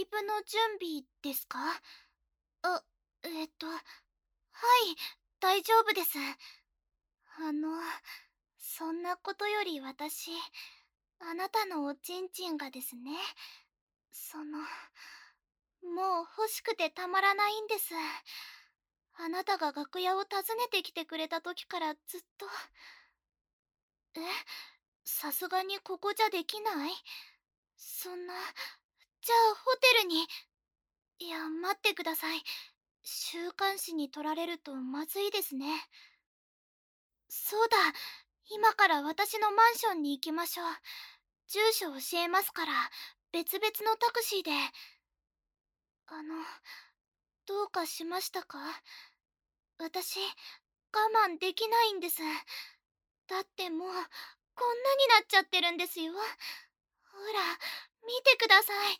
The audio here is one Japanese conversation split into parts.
イブの準備ですか？あ、はい、大丈夫です。あの、そんなことより私、あなたのおちんちんがですね、もう欲しくてたまらないんです。あなたが楽屋を訪ねてきてくれた時からずっと。え、さすがにここじゃできない？そんな、じゃあホテルに。いや、待ってください。週刊誌に撮られるとまずいですね。そうだ、今から私のマンションに行きましょう。住所教えますから、別々のタクシーで。あの、どうかしましたか？私、我慢できないんです。だってもう、こんなになっちゃってるんですよ。ほら、見てください。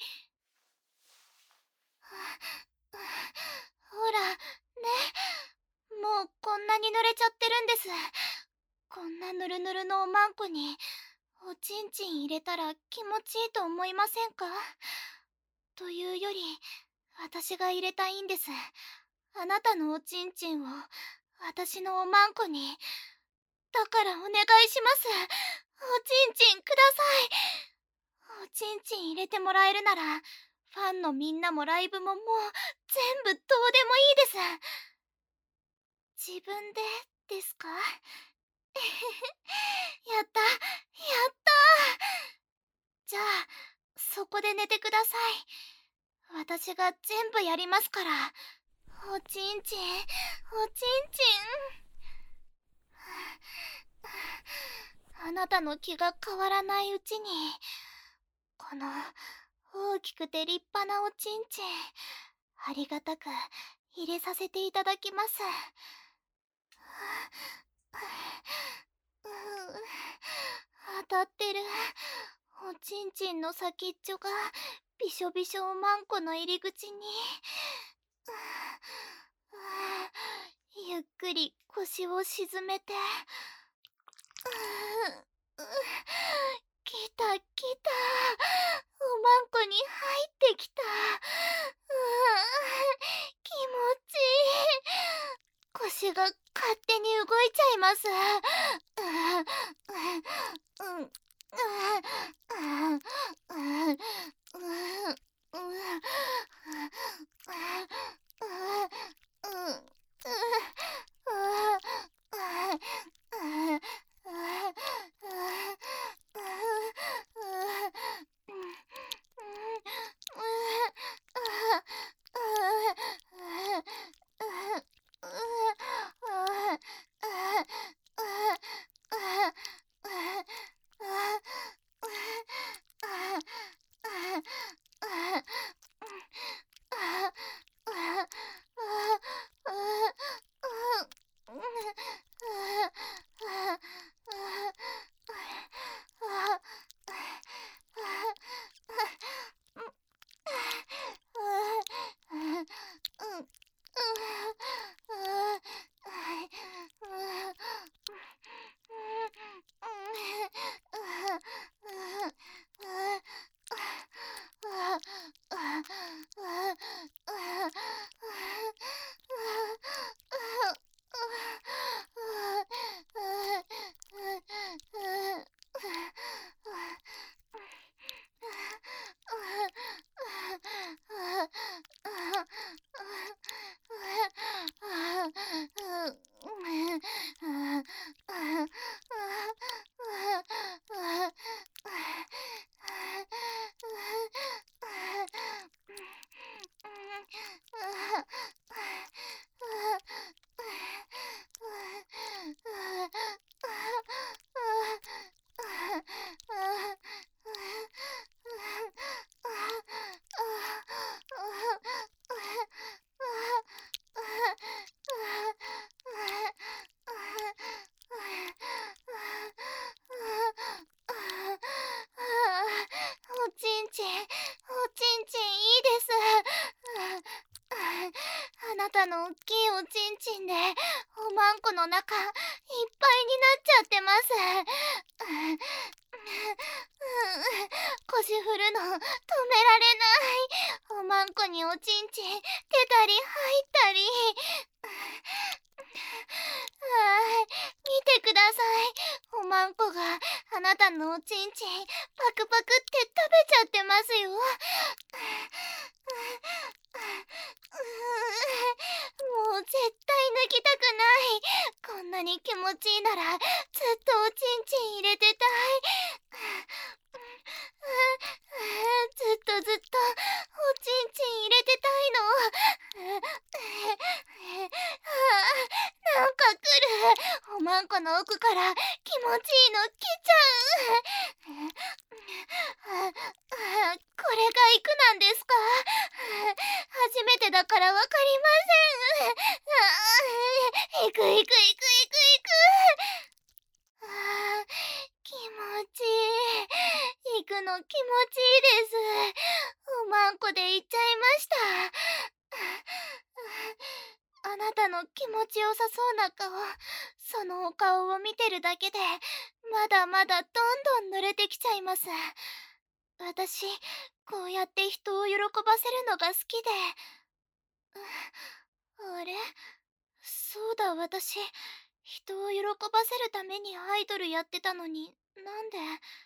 ほら、ね。もうこんなに濡れちゃってるんです。こんなぬるぬるのおまんこに、おちんちん入れたら気持ちいいと思いませんか？というより、私が入れたいんです。あなたのおちんちんを、私のおまんこに。だからお願いします。おちんちんください。おちんちん入れてもらえるなら、ファンのみんなもライブももう、全部どうでもいいです。自分で、ですか？やった、やったー。じゃあ、そこで寝てください。私が全部やりますから。おちんちん、おちんちん。あなたの気が変わらないうちに、この大きくて立派なおちんちん、ありがたく入れさせていただきます。当たってる。おちんちんの先っちょがびしょびしょおまんこの入り口に。ゆっくり腰を沈めて。来た来た。おまんこに入ってきた。気持ちいい。腰が勝手に動いちゃいます。おちんちん、おちんちんいいです。あなたのおっきいおちんちんで、おまんこの中、いっぱいになっちゃってます。腰振るの止められない。おんこにおちんちん出たり入ったり。見てください。おまんこがあなたのおちんちんパクパクって食べちゃってますよ。もう絶対抜きたくない。こんなに気持ちいいならずっとおちんちん入れてたい。ずっとずっとおちんちん入れてたいの。なんか来る。おまんこの奥から気持ちいいの来ちゃう。これが行くなんですか？初めてだからわかりません。行く行く行く行く行く。気持ちいい。行くの気持ちいいです。おまんこで行っちゃいました。あなたの気持ちよさそうな顔、そのお顔を見てるだけでまだまだどんどん濡れてきちゃいます。私、こうやって人を喜ばせるのが好きで。あれ、そうだ、私人を喜ばせるためにアイドルやってたのに、なんで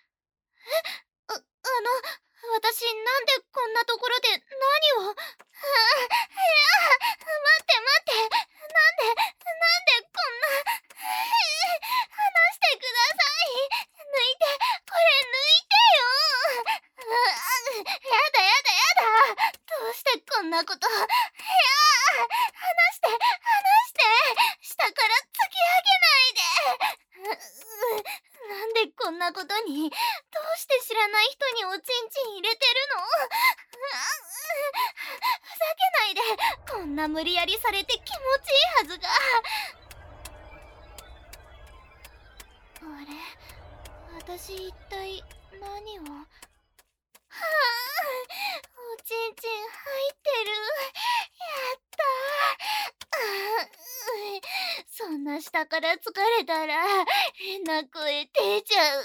私なんでこんなところで何を。待って待って、なんでこんな。離してください。抜いて、これ抜いてよ。やだやだやだ。どうしてこんなこと。離して離して。下から突き上げないで。なんでこんなことに。どうして知らない人におちんちん入れてるの。ふざけないで。こんな無理やりされて気持ちいいはずが。あれ、私一体何を。おちんちん入ってる。やったー。そんな下から疲れたら変な声出ちゃう。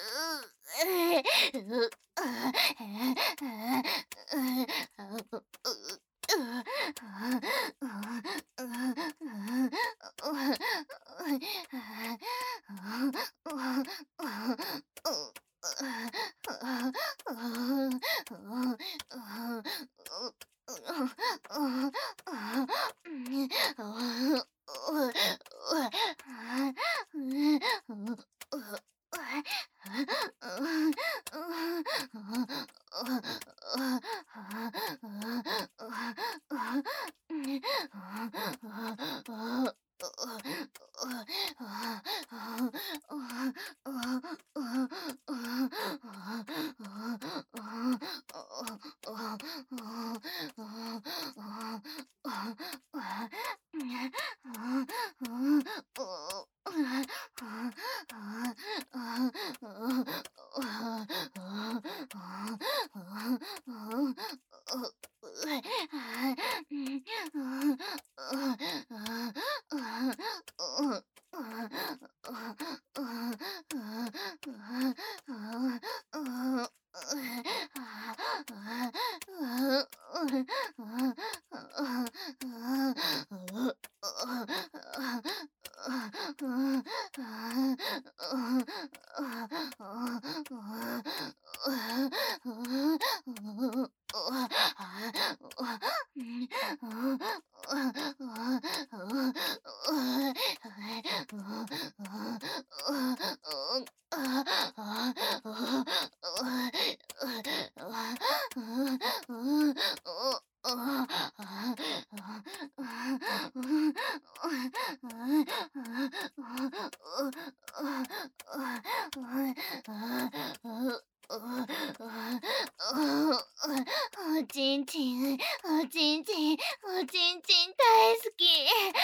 おちんちん、おちんちん、おちんちん大好き。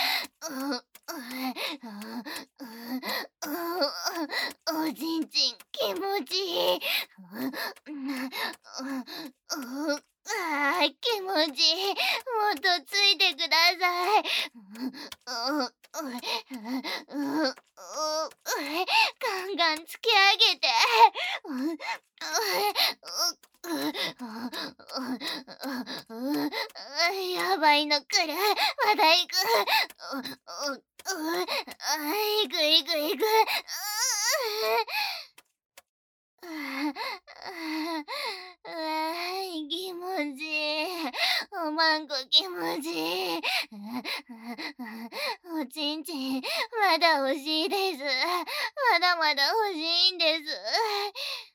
おちんちん気持ちいい。気持ちいい。もっとついてください。ガンガン突き上げて。 やばいの来る。まだ行く。いくいくいく。気持ちいい。おまんこ気持ちいい。おちんちん、まだ欲しいです。まだまだ欲しいんです。